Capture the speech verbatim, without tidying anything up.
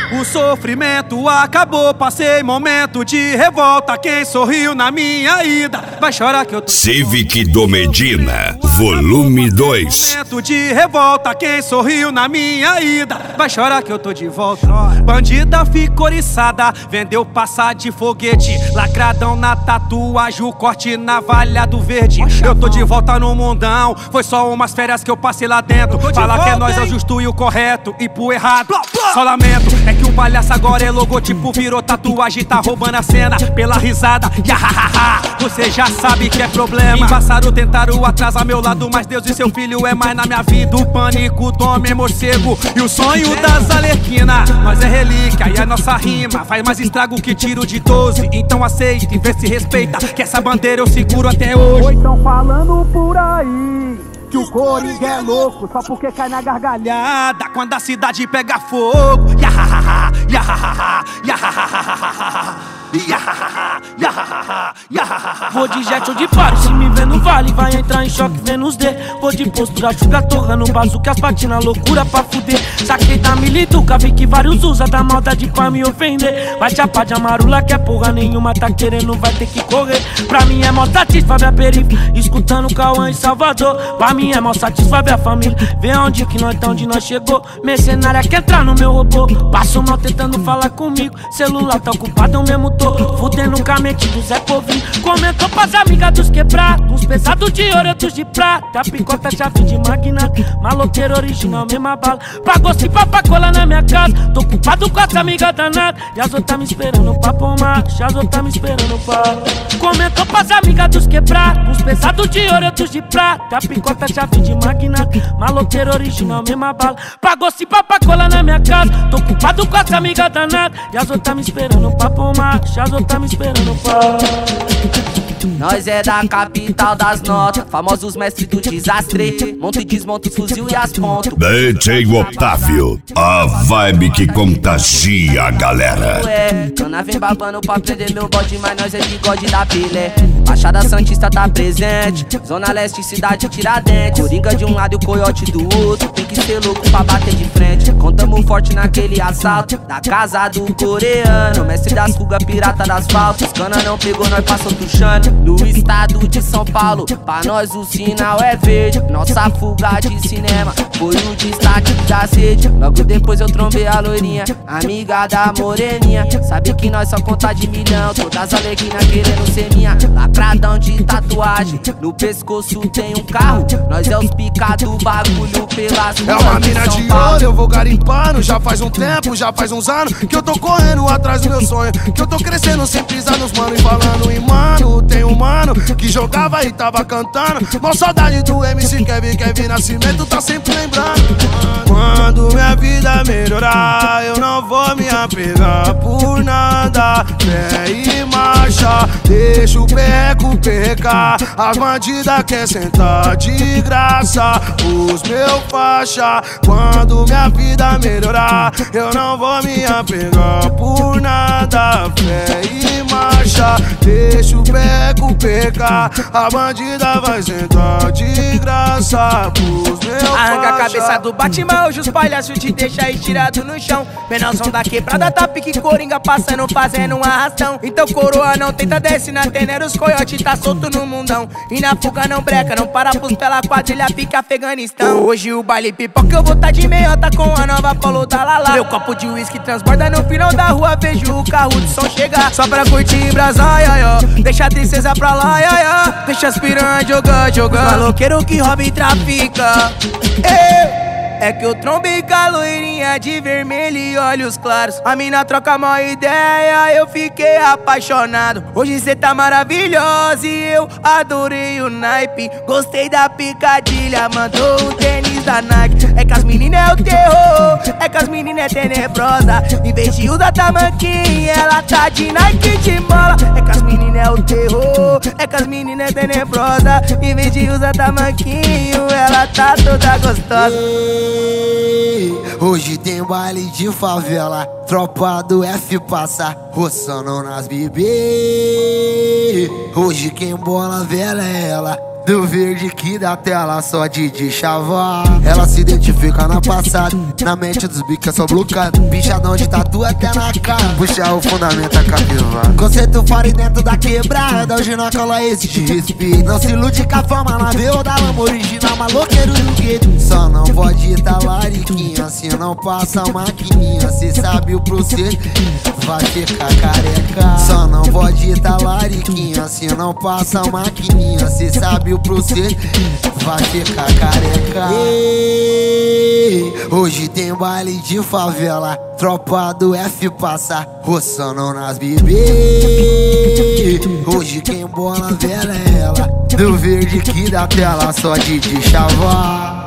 O sofrimento acabou, passei momento de revolta. Quem sorriu na minha ida vai chorar que eu tô Civic do Medina, volume dois. Momento de revolta, quem sorriu na minha ida vai chorar que eu tô de volta. Bandida ficou oriçada, vendeu passar de foguete. Lacradão na tatuagem, o corte navalha do verde. Eu tô de volta no mundão, foi só umas férias que eu passei lá dentro. Fala que é nós é o justo e o correto, e pro errado só lamento. É que o palhaço agora é logotipo, virou tatuagem, tá roubando a cena pela risada. Yahahaha, você já sabe que é problema. Passaram, tentaram atrasar meu lado, mas Deus e seu filho é mais na minha vida. O pânico, tome é morcego e o sonho das alerquinas. Nós é relíquia e a nossa rima faz mais estrago que tiro de doze. Então aceita e vê se respeita, que essa bandeira eu seguro até hoje. Ou então falando por aí que o Coringa é louco só porque cai na gargalhada quando a cidade pega fogo. Yahahaha, yahahaha, yahahaha. Vou de jet ou de paro, se me vê no vale vai entrar em choque vendo os D. Vou de postura, chuga torra no bazuca, as patinas loucura pra fuder. Saquei da milituca, vi que vários usa da maldade pra me ofender. Vai chapar de amarula que é porra nenhuma, tá querendo vai ter que correr. Pra mim é mó satisfa ver a periferia, escutando Cauã em Salvador. Pra mim é mó satisfa ver a família, ver onde que nós tá, onde nós chegou. Mercenária quer entrar no meu robô, passo mal tentando falar comigo. Celular tá ocupado, eu mesmo tô fudendo com a mente do Zé Povinho. Comentou pras amigas dos quebrados, uns pesados de ouro, outros de prata. Picota, chave de magnata, maloqueiro original, mesma bala. Pagou se pra cola na minha casa, tô ocupado com as amigas danadas. E as outras me esperando pra pomar, as outras me esperando pra... Comentou pras amigas dos quebrados, uns pesados de ouro, outros de prata. Picota, chave de magnata, maloqueiro original, mesma bala. Pagou se pra cola na minha casa, tô ocupado com as amigas danadas. E as outras me esperando pra pomar, as outras me esperando pra... Nós é da capital das notas, famosos mestres do desastre. Monta e desmonta os fuzil e as pontas. D J Otávio, a vibe que contagia a galera. É, Cana vem babando pra prender meu bode, mas nós é bigode da Pelé. Baixada Santista tá presente, Zona Leste, cidade Tiradentes. Coringa de um lado e o coiote do outro, tem que ser louco pra bater de frente. Contamos forte naquele assalto da casa do coreano, mestre das fugas, pirata das faltas. Cana não pegou, nós passou tuchando. No estado de São Paulo, pra nós o sinal é verde. Nossa fuga de cinema foi o destaque da sede. Logo depois eu trombei a loirinha, amiga da moreninha. Sabe que nós só conta de milhão, todas alegrinas querendo ser minha. Lacradão de tatuagem, no pescoço tem um carro. Nós é os pica do bagulho pelas ruas. É uma mina de ouro, eu vou garimpando. Já faz um tempo, já faz uns anos que eu tô correndo atrás do meu sonho, que eu tô crescendo sem pisar nos mano. E falando em mano, tem um mano que jogava e tava cantando. Mó saudade do M C Kevin, Kevin Nascimento tá sempre lembrando. Quando minha vida melhorar, eu não vou me apegar por nada. Fé e marcha, deixa o perreco perrecar. As bandidas quer sentar de graça, os meu faixa. Quando minha vida melhorar, eu não vou me apegar por nada. Fé e marcha, deixa o perreco perrecar. A bandida vai sentar de graça, os meu arranca faixa. A cabeça do Batman, hoje os palhaços te deixam estirado no chão. Menãozão da quebrada, tá pique Coringa passando, fazendo um arrastão. Então coroa não tenta desce na tenera, os coiote tá solto no mundão. E na fuga não breca, não para pros pela quadrilha, fica Afeganistão. Hoje o baile pipoca, eu vou tá de meiota com a nova Polo da Lala. Meu copo de uísque transborda no final da rua, vejo o carro de som chegar. Só pra curtir brasa, ai, ai, ó. Deixa a tristeza pra lá, ai, ai, ai. Deixa as piranhas jogar, jogar. Maloqueiro que rouba e trafica. Ei! É que eu trombei com a loirinha de vermelho e olhos claros. A mina troca uma ideia, eu fiquei apaixonado. Hoje cê tá maravilhosa e eu adorei o naipe. Gostei da picadilha, mandou um tênis da Nike. É que as meninas é o terror, é que as meninas é tenebrosa. Em vez de usar tamanquinha, ela tá de Nike de mola. É que as meninas é o terror, é que as meninas é tenebrosa. Em vez de usar tamanquinho, ela tá toda gostosa. Hoje tem baile de favela, tropa do F passa roçando nas bebê. Hoje quem bola vela é ela, do verde que da tela só de de chavar. Ela se identifica na passada, na mente dos bicos é só blocado. Bichadão de tatu até na cara, puxar o fundamento a capivara. Conceito fora e dentro da quebrada, hoje na cola existe respeito. Não se ilude com a forma na veio da lama original, maloqueiro do gueto. Só não pode tá lariquinha, se não passa a maquininha. Cê sabe o processo, vai ficar careca. Só não pode tá lariquinha, se não passa a maquininha. Cê sabe o processo, vai ficar careca. Ei, hoje tem baile de favela, tropa do F passa roçando nas bebê. Hoje quem bola vela é ela, do verde que da tela só de de chavar.